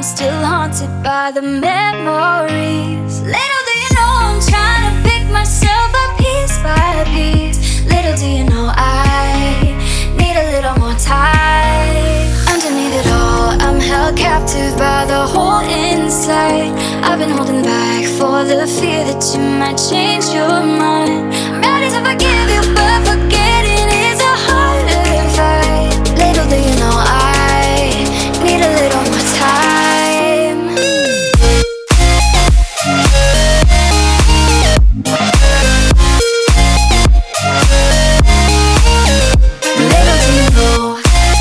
still haunted by the memories. Little do you know I'm trying to pick myself up piece by piece. Little do you know I need a little more time. Underneath it all, I'm held captive by the hole inside. I've been holding back for the fear that you might change your mind. I'm ready to forgive you, but forgetting is a harder fight. Little do you know I need a little more time. Little do you know.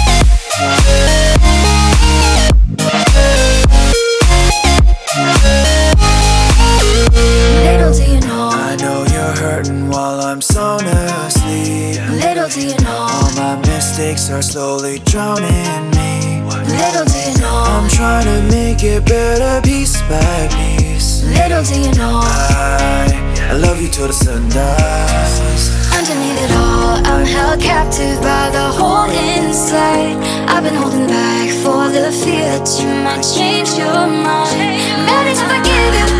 Little do you know. I know you're hurting while I'm sound asleep. Little do you know. All my mistakes are slowly drowning me. Little do you know. I'm trying to make it better piece by piece. Little do you know. I love you till the sun dies. Underneath it all, I'm held captive by the hole inside. I've been holding back for the fear that you might change your mind. I'm ready to forgive you,